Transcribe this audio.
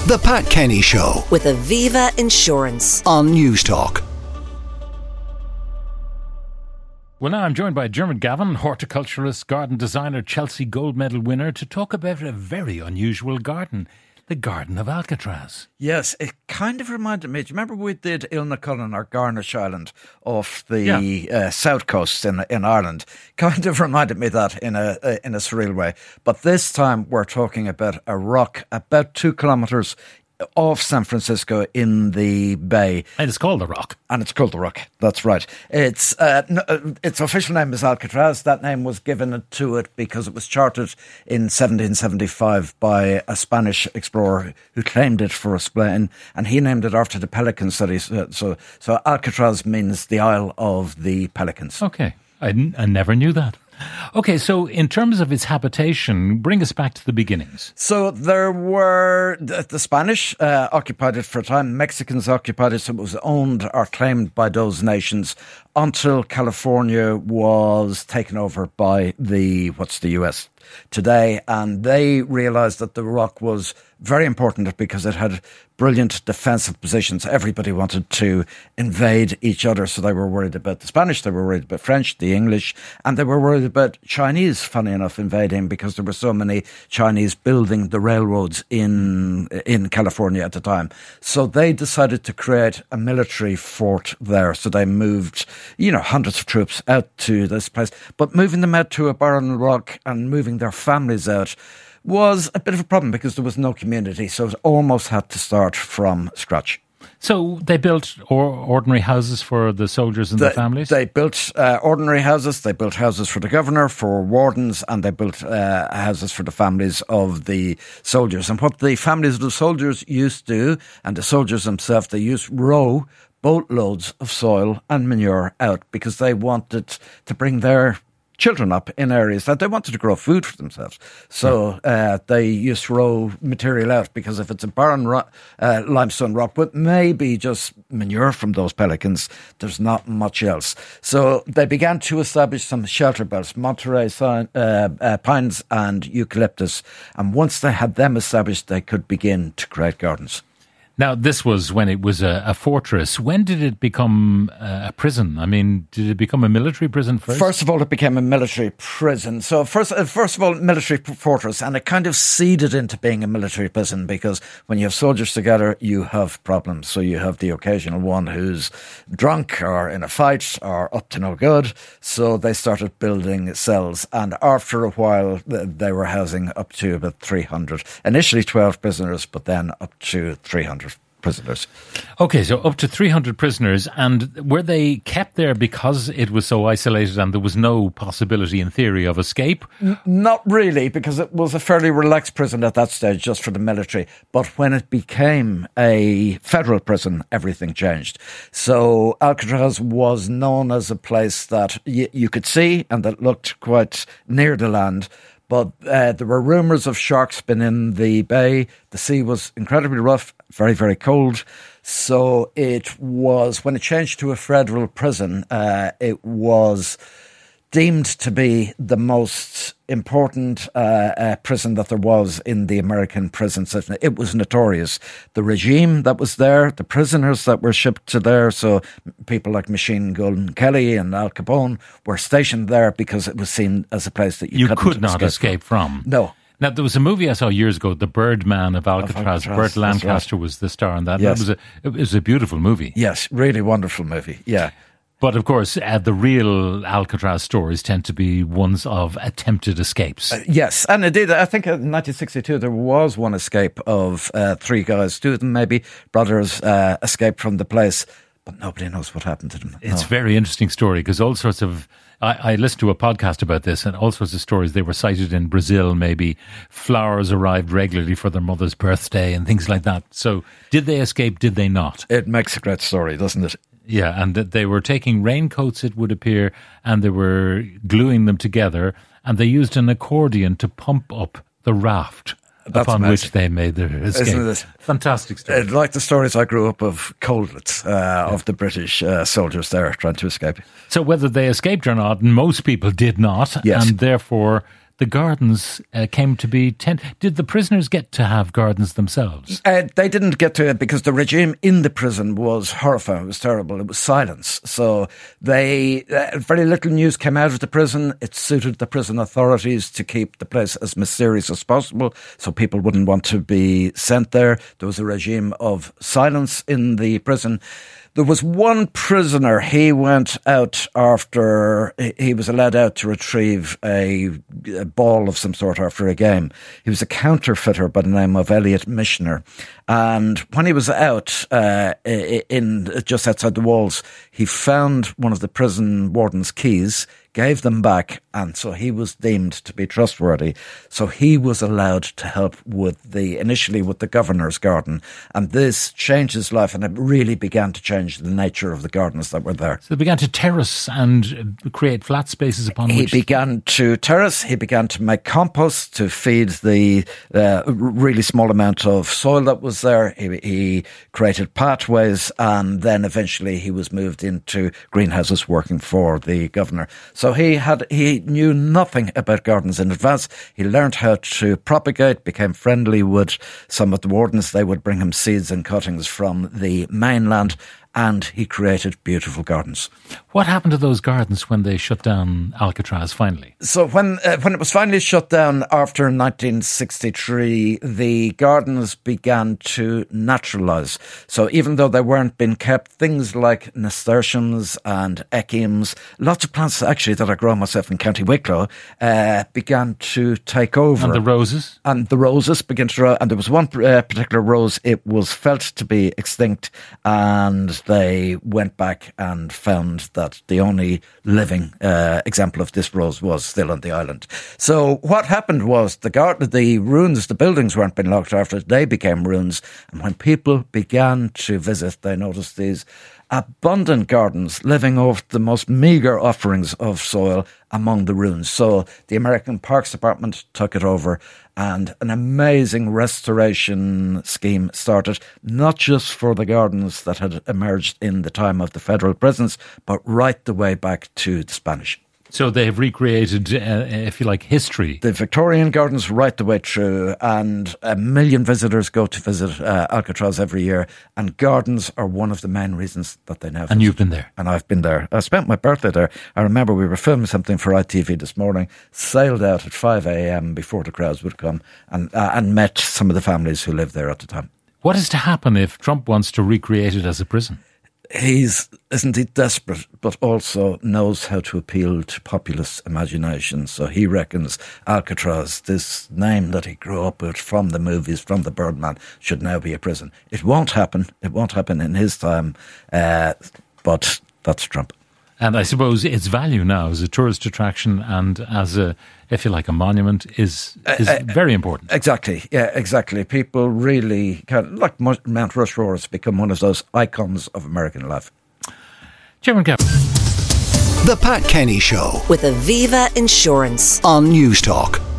The Pat Kenny Show with Aviva Insurance on Newstalk. Well, now I'm joined by Dermot Gavin, horticulturalist, garden designer, Chelsea Gold Medal winner, to talk about a very unusual garden, the Garden of Alcatraz. Yes, it kind of reminded me. Do you remember we did Ilnacullen or Garnish Island off the south coast in Ireland? Kind of reminded me of that in a surreal way. But this time we're talking about a rock about 2 kilometres off San Francisco in the bay. And it's called the Rock. And it's called the Rock, that's right. Its official name is Alcatraz. That name was given to it because it was charted in 1775 by a Spanish explorer who claimed it for a spleen, and he named it after the pelicans that he so Alcatraz means the Isle of the Pelicans. Okay, I never knew that. Okay, so in terms of its habitation, bring us back to the beginnings. So there were the Spanish occupied it for a time. Mexicans occupied it, so it was owned or claimed by those nations until California was taken over by the US today, and they realised that the Rock was very important because it had brilliant defensive positions. Everybody wanted to invade each other, so they were worried about the Spanish, they were worried about French, the English, and they were worried about Chinese, funny enough, invading, because there were so many Chinese building the railroads in California at the time. So they decided to create a military fort there. So they moved, hundreds of troops out to this place, but moving them out to a barren rock and moving their families out was a bit of a problem because there was no community, so it almost had to start from scratch. So they built ordinary houses for the soldiers and the families? They built ordinary houses, they built houses for the governor, for wardens, and they built houses for the families of the soldiers. And what the families of the soldiers used to do, and the soldiers themselves, they used row boatloads of soil and manure out because they wanted to bring their children up in areas that they wanted to grow food for themselves. So they used to row material out, because if it's a barren limestone rock, but maybe just manure from those pelicans, there's not much else. So they began to establish some shelter belts, Monterey pines and eucalyptus. And once they had them established, they could begin to create gardens. Now, this was when it was a fortress. When did it become a prison? I mean, did it become a military prison first? First of all, it became a military prison. So first of all, military fortress, and it kind of seeded into being a military prison, because when you have soldiers together, you have problems. So you have the occasional one who's drunk or in a fight or up to no good. So they started building cells, and after a while, they were housing up to about 300. Initially 12 prisoners, but then up to 300. Prisoners. Okay, so up to 300 prisoners, and were they kept there because it was so isolated and there was no possibility in theory of escape? Not really, because it was a fairly relaxed prison at that stage, just for the military. But when it became a federal prison, everything changed. So Alcatraz was known as a place that you could see and that looked quite near the land. But there were rumours of sharks being in the bay. The sea was incredibly rough, very, very cold. So it was, when it changed to a federal prison, it was deemed to be the most important prison that there was in the American prison system. It was notorious. The regime that was there, the prisoners that were shipped to there, so people like Machine Gun Kelly and Al Capone were stationed there because it was seen as a place that you could not escape from. No. Now, there was a movie I saw years ago, The Birdman of Alcatraz. Burt Lancaster was the star in that. Yes. It was a beautiful movie. Yes, really wonderful movie, yeah. But of course, the real Alcatraz stories tend to be ones of attempted escapes. Yes, and indeed, I think in 1962 there was one escape of 3 guys, 2 of them maybe brothers, escaped from the place, but nobody knows what happened to them. It's a very interesting story, because all sorts of... I listened to a podcast about this, and all sorts of stories. They were cited in Brazil, maybe. Flowers arrived regularly for their mother's birthday and things like that. So did they escape? Did they not? It makes a great story, doesn't it? Yeah, and that they were taking raincoats, it would appear, and they were gluing them together, and they used an accordion to pump up the raft. That's upon amazing. Which they made their escape. Isn't it? Fantastic story. Like the stories I grew up of coldlets of the British soldiers there trying to escape. So whether they escaped or not, most people did not, yes. And therefore the gardens came to be Did the prisoners get to have gardens themselves? They didn't get to it because the regime in the prison was horrifying. It was terrible. It was silence. So very little news came out of the prison. It suited the prison authorities to keep the place as mysterious as possible, so people wouldn't want to be sent there. There was a regime of silence in the prison. There was one prisoner, he went out after, he was allowed out to retrieve a ball of some sort after a game. He was a counterfeiter by the name of Elliot Mishner. And when he was out in just outside the walls, he found one of the prison warden's keys, gave them back, and so he was deemed to be trustworthy. So he was allowed to help initially with the governor's garden, and this changed his life, and it really began to change the nature of the gardens that were there. So they began to terrace and create flat spaces upon which... He began to terrace, he began to make compost to feed the really small amount of soil that was there. He created pathways, and then eventually he was moved into greenhouses working for the governor. So he knew nothing about gardens in advance. He learned how to propagate, became friendly with some of the wardens. They would bring him seeds and cuttings from the mainland, and he created beautiful gardens. What happened to those gardens when they shut down Alcatraz finally? So when it was finally shut down after 1963, the gardens began to naturalise. So even though they weren't being kept, things like nasturtiums and echiums, lots of plants actually that I grow myself in County Wicklow, began to take over. And the roses? And the roses began to grow. And there was one particular rose, it was felt to be extinct, and they went back and found that the only living example of this rose was still on the island. So what happened was the ruins, the buildings weren't being looked after, they became ruins. And when people began to visit, they noticed these abundant gardens living off the most meagre offerings of soil among the ruins. So the American Parks Department took it over, and an amazing restoration scheme started, not just for the gardens that had emerged in the time of the federal prisons, but right the way back to the Spanish. So they have recreated, if you like, history. The Victorian gardens right the way through, and 1 million visitors go to visit Alcatraz every year, and gardens are one of the main reasons that they now visit. And you've been there? And I've been there. I spent my birthday there. I remember we were filming something for ITV this morning, sailed out at 5 a.m. before the crowds would come, and met some of the families who lived there at the time. What is to happen if Trump wants to recreate it as a prison? Isn't he desperate, but also knows how to appeal to populist imagination. So he reckons Alcatraz, this name that he grew up with from the movies, from the Birdman, should now be a prison. It won't happen. It won't happen in his time, but that's Trump. And I suppose its value now as a tourist attraction and as a, if you like, a monument is very important. Exactly, yeah, exactly. People really like Mount Rushmore has become one of those icons of American life. Chairman Gavin. The Pat Kenny Show with Aviva Insurance on News Talk.